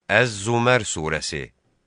Əz-Zumər surəsi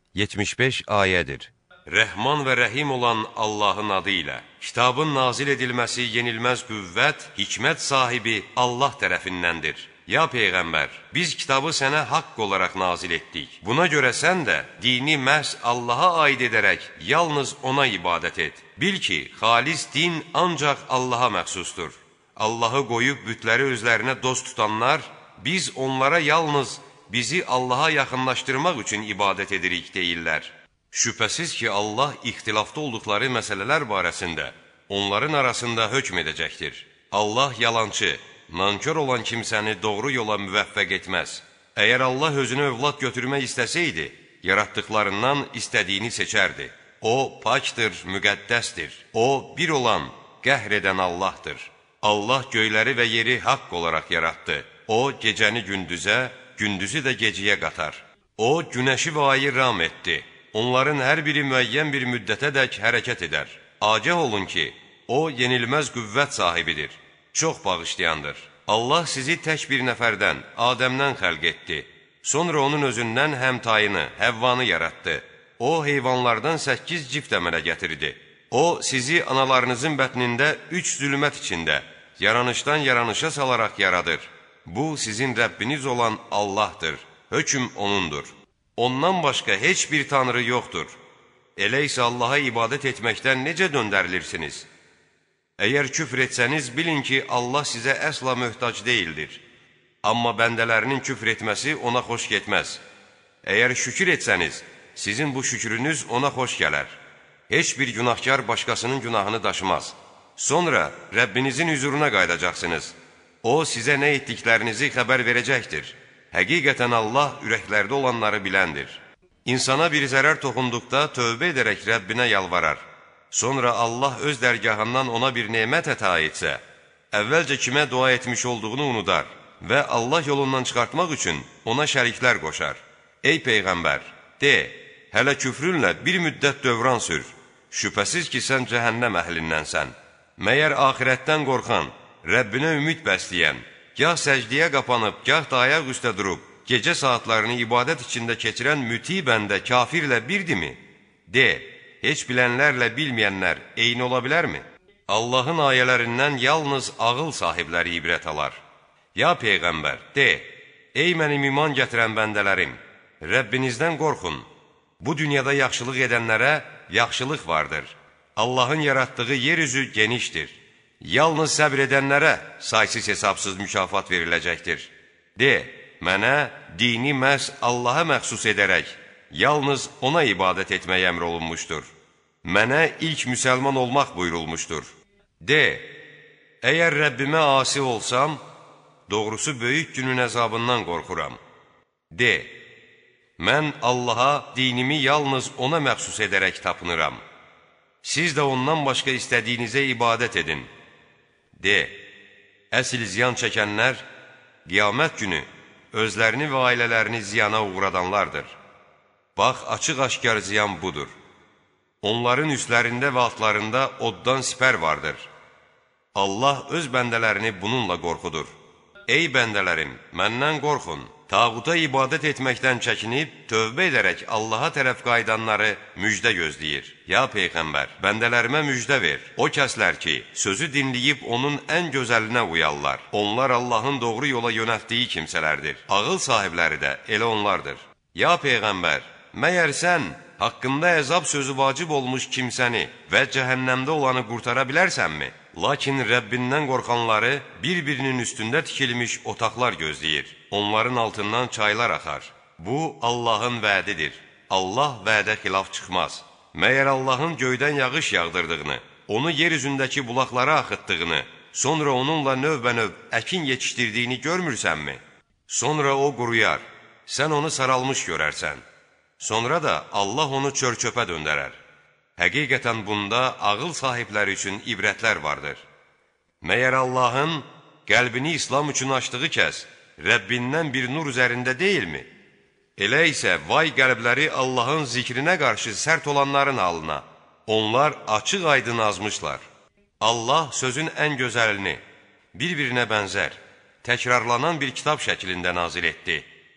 75 ayədir. Rəhman və rəhim olan Allahın adı ilə. Kitabın nazil edilməsi yenilməz qüvvət, hikmət sahibi Allah tərəfindəndir. Ya Peyğəmbər, biz kitabı sənə haqq olaraq nazil etdik. Buna görə sən də dini məhz Allaha aid edərək yalnız ona ibadət et. Bil ki, xalis din ancaq Allaha məxsusdur. Allahı qoyub bütləri özlərinə dost tutanlar, biz onlara yalnız bizi Allaha yaxınlaşdırmaq üçün ibadət edirik deyirlər. Şübhəsiz ki, Allah ixtilafda olduqları məsələlər barəsində onların arasında hökm edəcəkdir. Allah yalançı, nankör olan kimsəni doğru yola müvəffəq etməz. Əgər Allah özünə övlad götürmək istəsəydi, yaratdıqlarından istədiyini seçərdi. O, pakdır, müqəddəsdir. O, bir olan, qəhr edən Allahdır. Allah göyləri və yeri haqq olaraq yaratdı. O, gecəni gündüzə, gündüzü də gecəyə qatar. O, günəşi və ayı ram etdi. Onların hər biri müəyyən bir müddətədək hərəkət edər. Agah olun ki, o, yenilməz qüvvət sahibidir. Çox bağışlayandır. Allah sizi tək bir nəfərdən, Adəmdən xəlq etdi. Sonra onun özündən həmtayını, Həvvanı yaratdı. O, heyvanlardan 8 cift əmələ gətirdi. O, sizi analarınızın bətnində 3 zülmət içində, yaranışdan yaranışa salaraq yaradır. Bu, sizin Rəbbiniz olan Allahdır. Hökm O'nundur. Ondan başqa heç bir tanrı yoxdur. Elə isə Allaha ibadət etməkdən necə döndərilirsiniz? Əgər küfr etsəniz, bilin ki, Allah sizə əsla möhtac deyildir. Amma bəndələrinin küfr etməsi ona xoş getməz. Əgər şükür etsəniz, sizin bu şükrünüz ona xoş gələr. Heç bir günahkar başqasının günahını daşımaz. Sonra Rəbbinizin hüzuruna qaydacaqsınız. O, sizə nə etdiklərinizi xəbər verəcəkdir. Həqiqətən Allah ürəklərdə olanları biləndir. İnsana bir zərər toxunduqda tövbə edərək Rəbbinə yalvarar. Sonra Allah öz dərgahından ona bir nemət əta etsə, əvvəlcə kimə dua etmiş olduğunu unudar və Allah yolundan çıxartmaq üçün ona şəriklər qoşar. Ey Peyğəmbər, de, hələ küfrünlə bir müddət dövran sür. Şübhəsiz ki, sən cəhənnəm əhlindənsən. Məyər axirətdən qorxan, Rəbbinə ümid bəsləyən, gah səcdiyə qapanıb, gah da ayaq üstə durub, gecə saatlarını ibadət içində keçirən müti bəndə kafirlə birdirmi? De, heç bilənlərlə bilməyənlər eyni ola bilərmi? Allahın ayələrindən yalnız ağıl sahibləri ibrət alar. Ya Peyğəmbər, de, ey mənim iman gətirən bəndələrim, Rəbbinizdən qorxun. Bu dünyada yaxşılıq edənlərə yaxşılıq vardır. Allahın yaratdığı yeryüzü genişdir. Yalnız səbr edənlərə saysız hesabsız mükafat veriləcəkdir. De, mənə dini məhz Allaha məxsus edərək, yalnız ona ibadət etmək əmr olunmuşdur. Mənə ilk müsəlman olmaq buyurulmuşdur. De, əgər Rəbbimə asi olsam, doğrusu böyük günün əzabından qorxuram. De, mən Allaha dinimi yalnız ona məxsus edərək tapınıram. Siz də ondan başqa istədiyinizə ibadət edin. De, əsl ziyan çəkənlər, qiyamət günü özlərini və ailələrini ziyana uğradanlardır. Bax, açıq-aşkar ziyan budur. Onların üstlərində və altlarında oddan sipər vardır. Allah öz bəndələrini bununla qorxudur. Ey bəndələrim, məndən qorxun. Tağuta ibadət etməkdən çəkinib, tövbə edərək Allaha tərəf qaydanları müjdə gözləyir. Ya Peyğəmbər, bəndələrimə müjdə ver. O kəslər ki, sözü dinləyib onun ən gözəlinə uyarlar. Onlar Allahın doğru yola yönəltdiyi kimsələrdir. Ağıl sahibləri də elə onlardır. Ya Peyğəmbər, məyər sən haqqında əzab sözü vacib olmuş kimsəni və cəhənnəmdə olanı qurtara bilərsənmi? Lakin Rəbbindən qorxanları bir-birinin üstündə tikilmiş otaqlar gözləyir. Onların altından çaylar axar. Bu, Allahın vədidir. Allah vədə xilaf çıxmaz. Məyər Allahın göydən yağış yağdırdığını, onu yer üzündəki bulaqlara axıtdığını, sonra onunla növbə-növ əkin yetişdirdiyini görmürsənmi? Sonra o quruyar, sən onu saralmış görərsən. Sonra da Allah onu çör-çöpə döndərər. Həqiqətən bunda ağıl sahibləri üçün ibrətlər vardır. Məyər Allahın qəlbini İslam üçün açdığı kəs Rəbbindən bir nur üzərində deyilmi? Elə isə vay qəlbləri Allahın zikrinə qarşı sərt olanların halına. Onlar açıq-aydın azmışlar. Allah sözün ən gözəlini, bir-birinə bənzər, təkrarlanan bir kitab şəklində nazil etdi.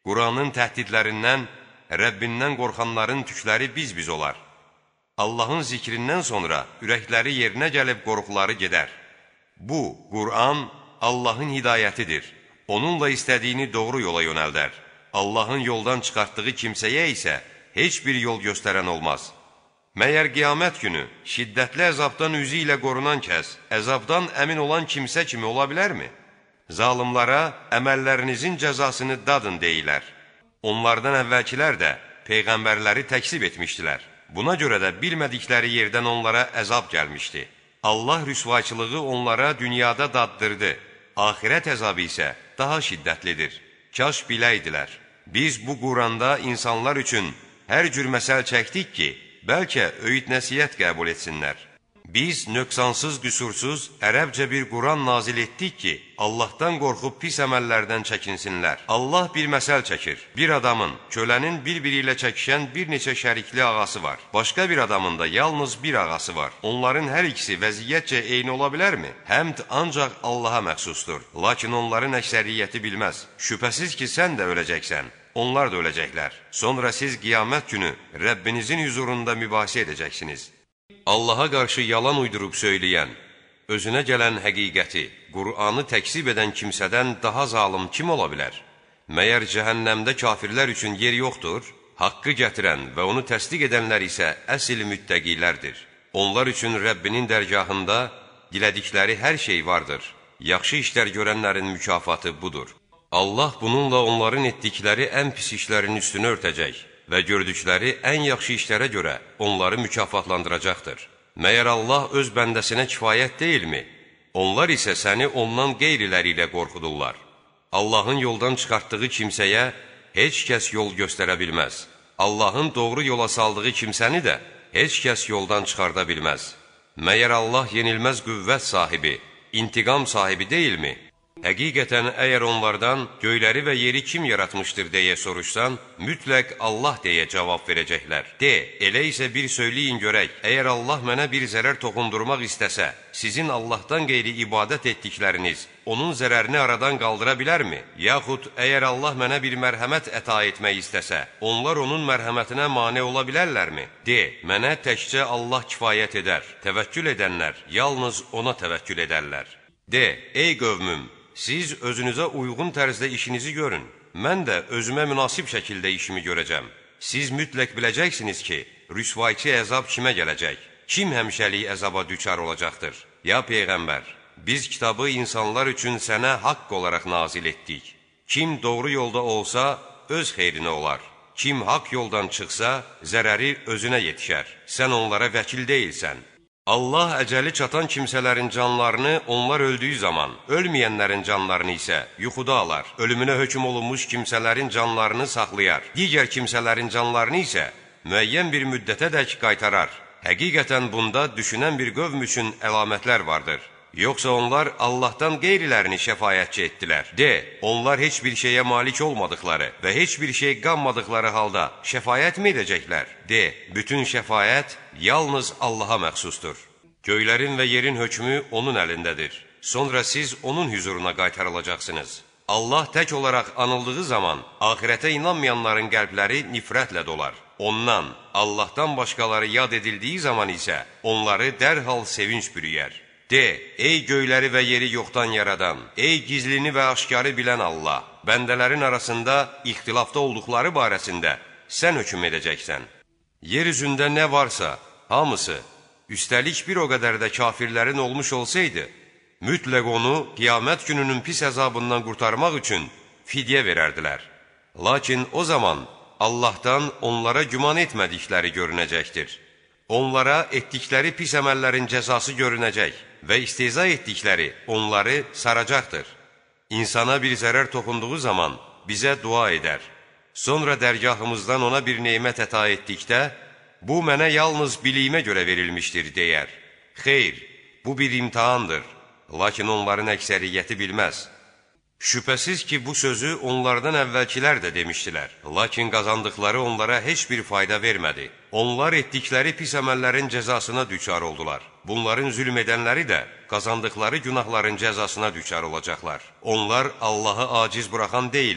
Quranın təhdidlərindən, Rəbbindən qorxanların tükləri biz olar. Allahın zikrindən sonra ürəkləri yerinə gəlib qorxuları gedər. Bu, Quran Allahın hidayətidir. Onunla istədiyini doğru yola yönəldər. Allahın yoldan çıxartdığı kimsəyə isə heç bir yol göstərən olmaz. Məyər qiyamət günü şiddətli əzabdan üzü ilə qorunan kəs, əzabdan əmin olan kimsə kimi ola bilərmi? Zalimlara əməllərinizin cəzasını dadın deyilər. Onlardan əvvəlkilər də peyğəmbərləri təkzib etmişdilər. Buna görə də bilmədikləri yerdən onlara əzab gəlmişdi. Allah rüsvayçılığı onlara dünyada daddırdı. Axirət əzabı isə daha şiddətlidir. Kaş biləydilər. Biz bu Quranda insanlar üçün hər cür məsəl çəkdik ki, bəlkə öyüd nəsihət qəbul etsinlər. Biz nöqsansız, qüsursuz, ərəbcə bir Quran nazil etdik ki, Allahdan qorxub pis əməllərdən çəkinsinlər. Allah bir məsəl çəkir. Bir adamın, kölənin bir-biri ilə çəkişən bir neçə şərikli ağası var. Başqa bir adamın da yalnız bir ağası var. Onların hər ikisi vəziyyətcə eyni ola bilərmi? Həmd ancaq Allaha məxsusdur. Lakin onların əksəriyyəti bilməz. Şübhəsiz ki, sən də öləcəksən. Onlar da öləcəklər. Sonra siz qiyamət günü Rəbbinizin huzurunda mübahisə edəcəksiniz. Allaha qarşı yalan uydurub söyləyən, özünə gələn həqiqəti, Qur'anı təkzib edən kimsədən daha zalım kim ola bilər? Məyər cəhənnəmdə kafirlər üçün yer yoxdur? Haqqı gətirən və onu təsdiq edənlər isə əsl müttəqilərdir. Onlar üçün Rəbbinin dərgahında dilədikləri hər şey vardır. Yaxşı işlər görənlərin mükafatı budur. Allah bununla onların etdikləri ən pis işlərin üstünü örtəcək və gördükləri ən yaxşı işlərə görə onları mükafatlandıracaqdır. Məyər Allah öz bəndəsinə kifayət deyilmi? Onlar isə səni ondan qeyriləri ilə qorxudurlar. Allahın yoldan çıxartdığı kimsəyə heç kəs yol göstərə bilməz. Allahın doğru yola saldığı kimsəni də heç kəs yoldan çıxarda bilməz. Məyər Allah yenilməz qüvvət sahibi, intiqam sahibi deyilmi? Həqiqətən, əgər onlardan göyləri və yeri kim yaratmışdır deyə soruşsan, mütləq Allah deyə cavab verəcəklər. De, elə isə bir söyləyin görək, əgər Allah mənə bir zərər toxundurmaq istəsə, sizin Allahdan qeyri ibadət etdikləriniz onun zərərini aradan qaldıra bilərmi? Yaxud, əgər Allah mənə bir mərhəmət əta etmək istəsə, onlar onun mərhəmətinə mane ola bilərlərmi? De, mənə təkcə Allah kifayət edər, təvəkkül edənlər yalnız ona təvəkkül edərlər. De, ey qövmüm! Siz özünüzə uyğun tərzdə işinizi görün. Mən də özümə münasib şəkildə işimi görəcəm. Siz mütləq biləcəksiniz ki, rüsvayçı əzab kimə gələcək? Kim həmişəlik əzaba düçar olacaqdır? Ya Peyğəmbər, biz kitabı insanlar üçün sənə haqq olaraq nazil etdik. Kim doğru yolda olsa, öz xeyrinə olar. Kim haqq yoldan çıxsa, zərəri özünə yetişər. Sən onlara vəkil deyilsən. Allah əcəli çatan kimsələrin canlarını onlar öldüyü zaman, ölməyənlərin canlarını isə yuxuda alar. Ölümünə hökm olunmuş kimsələrin canlarını saxlayar. Digər kimsələrin canlarını isə müəyyən bir müddətədək qaytarar. Həqiqətən bunda düşünən bir qövm üçün əlamətlər vardır. Yoxsa onlar Allahdan qeyrilərini şəfayətçi etdilər. De, onlar heç bir şeyə malik olmadıqları və heç bir şey qanmadıqları halda şəfayət mi edəcəklər? De, bütün şəfayət yalnız Allaha məxsusdur. Göylərin və yerin hökmü onun əlindədir. Sonra siz onun huzuruna qaytarılacaqsınız. Allah tək olaraq anıldığı zaman axirətə inanmayanların qəlbləri nifrətlə dolar. Ondan, Allahdan başqaları yad edildiyi zaman isə onları dərhal sevinç bürüyər. De, ey göyləri və yeri yoxdan yaradan, ey gizlini və aşkarı bilən Allah, bəndələrin arasında ixtilafda olduqları barəsində sən hökm edəcəksən. Yer üzündə nə varsa, hamısı, üstəlik bir o qədər də kafirlərin olmuş olsaydı, mütləq onu qiyamət gününün pis əzabından qurtarmaq üçün fidyə verərdilər. Lakin o zaman Allahdan onlara güman etmədikləri görünəcəkdir. Onlara etdikləri pis əməllərin cəzası görünəcək və istehza etdikləri onları saracaqdır. İnsana bir zərər toxunduğu zaman bizə dua edər. Sonra dərgahımızdan ona bir nemət əta etdikdə, bu mənə yalnız biliyimə görə verilmişdir, deyər. Xeyr, bu bir imtihandır, lakin onların əksəriyyəti bilməz. Şübhəsiz ki, bu sözü onlardan əvvəlkilər də demişdilər, lakin qazandıqları onlara heç bir fayda vermədi. Onlar etdikləri pis əməllərin cəzasına düçar oldular. Bunların zülm edənləri də qazandıqları günahların cəzasına düçar olacaqlar. Onlar Allahı aciz buraxan deyillər.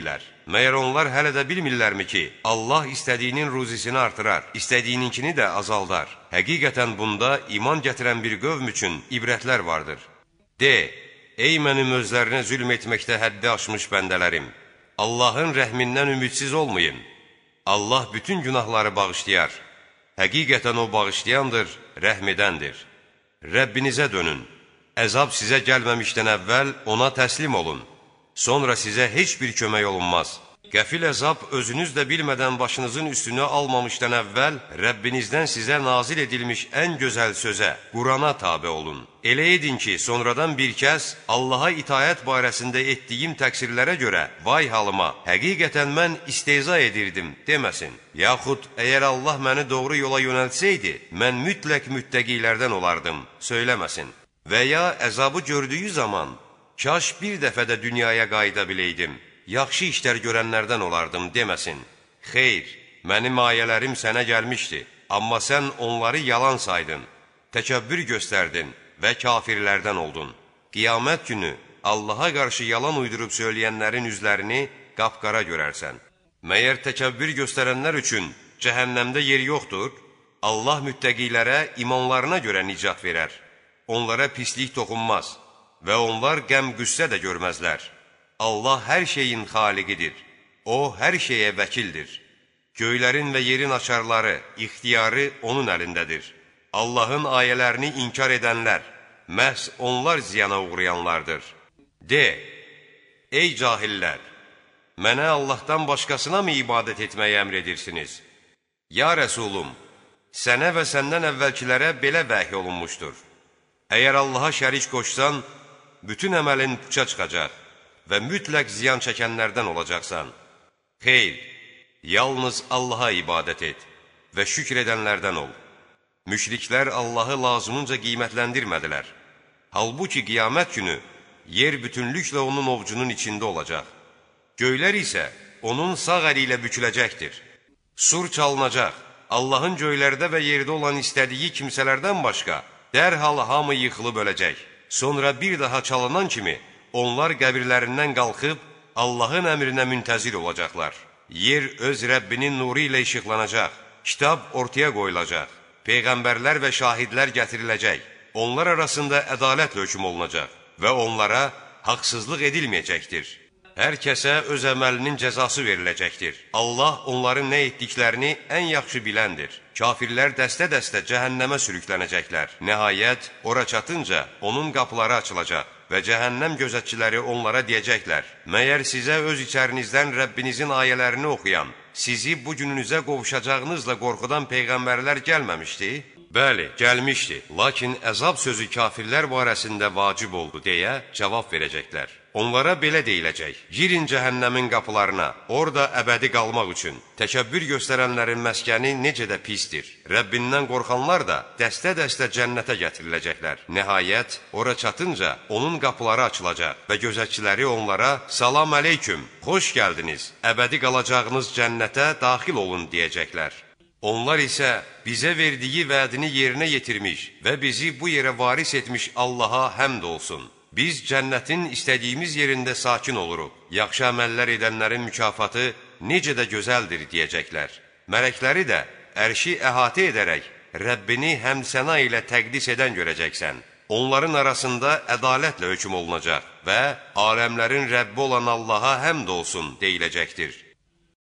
Məyər onlar hələ də bilmirlərmi ki, Allah istədiyinin ruzisini artırar, istədiyininkini də azaldar. Həqiqətən bunda iman gətirən bir qövm üçün ibrətlər vardır. De, ey mənim özlərinə zülm etməkdə həddi aşmış bəndələrim, Allahın rəhmindən ümidsiz olmayın. Allah bütün günahları bağışlayar. Həqiqətən o bağışlayandır, rəhm edəndir. Rəbbinizə dönün. Əzab sizə gəlməmişdən əvvəl ona təslim olun. Sonra sizə heç bir kömək olunmaz. Qəfil əzab özünüz də bilmədən başınızın üstünə almamışdan əvvəl Rəbbinizdən sizə nazil edilmiş ən gözəl sözə, Qurana tabe olun. Elə edin ki, sonradan bir kəs Allaha itayət barəsində etdiyim təqsirlərə görə vay halıma, həqiqətən mən istehza edirdim deməsin. Yaxud əgər Allah məni doğru yola yönəltsəydi, mən mütləq müttəqilərdən olardım, söyləməsin. Və ya əzabı gördüyü zaman, kaş bir dəfə də dünyaya qayıda biləydim, yaxşı işlər görənlərdən olardım deməsin. Xeyr, mənim ayələrim sənə gəlmişdi, amma sən onları yalan saydın, təkəbbür göstərdin və kafirlərdən oldun. Qiyamət günü Allaha qarşı yalan uydurub söyləyənlərin üzlərini qapqara görərsən. Məyər təkəbbür göstərənlər üçün cəhənnəmdə yer yoxdur? Allah müttəqilərə imanlarına görə nicat verər. Onlara pislik toxunmaz və onlar qəm-qüssə də görməzlər. Allah hər şeyin xaliqidir. O, hər şeyə vəkildir. Göylərin və yerin açarları, ixtiyarı onun əlindədir. Allahın ayələrini inkar edənlər, məhz onlar ziyana uğrayanlardır. De, ey cahillər, mənə Allahdan başqasına mı ibadət etməyi əmr edirsiniz? Ya Rəsulum, sənə və səndən əvvəlkilərə belə vəhy olunmuşdur. Əgər Allaha şərik qoşsan, bütün əməlin puça çıxacaq və mütləq ziyan çəkənlərdən olacaqsan. Xeyr, yalnız Allaha ibadət et və şükr edənlərdən ol. Müşriklər Allahı lazımınca qiymətləndirmədilər. Halbuki qiyamət günü yer bütünlüklə onun ovcunun içində olacaq. Göylər isə onun sağ əli ilə büküləcəkdir. Sur çalınacaq. Allahın göylərdə və yerdə olan istədiyi kimsələrdən başqa dərhal hamı yıxılıb öləcək. Sonra bir daha çalınan kimi onlar qəbirlərindən qalxıb Allahın əmrinə müntəzir olacaqlar. Yer öz Rəbbinin nuru ilə işıqlanacaq. Kitab ortaya qoyulacaq. Peyğəmbərlər və şahidlər gətiriləcək. Onlar arasında ədalətlə hökm olunacaq və onlara haqsızlıq edilməyəcəkdir. Hər kəsə öz əməlinin cəzası veriləcəkdir. Allah onların nə etdiklərini ən yaxşı biləndir. Kafirlər dəstə-dəstə cəhənnəmə sürüklənəcəklər. Nəhayət, ora çatınca onun qapıları açılacaq və cəhənnəm gözətçiləri onlara deyəcəklər: Məyər sizə öz içərinizdən Rəbbinizin ayələrini oxuyan, sizi bu gününüzə qovuşacağınızla qorxudan peyğəmbərlər gəlməmişdi? Bəli, gəlmişdi. Lakin əzab sözü kafirlər barəsində vacib oldu deyə cavab verəcəklər. Onlara belə deyiləcək: Girin cəhənnəmin qapılarına, orada əbədi qalmaq üçün. Təkəbbür göstərənlərin məskəni necə də pisdir. Rəbbindən qorxanlar da dəstə-dəstə cənnətə gətiriləcəklər. Nəhayət, ora çatınca onun qapıları açılacaq və gözətçiləri onlara: Salam əleyküm, xoş gəldiniz, əbədi qalacağınız cənnətə daxil olun deyəcəklər. Onlar isə bizə verdiyi vədini yerinə yetirmiş və bizi bu yerə varis etmiş Allaha həmd olsun. Biz cənnətin istədiyimiz yerində sakin oluruq. Yaxşı əməllər edənlərin mükafatı necə də gözəldir deyəcəklər. Mələkləri də ərşi əhatə edərək Rəbbini həmsəna ilə təqdis edən görəcəksən. Onların arasında ədalətlə hökm olunacaq və aləmlərin Rəbbi olan Allaha həmd olsun deyiləcəkdir.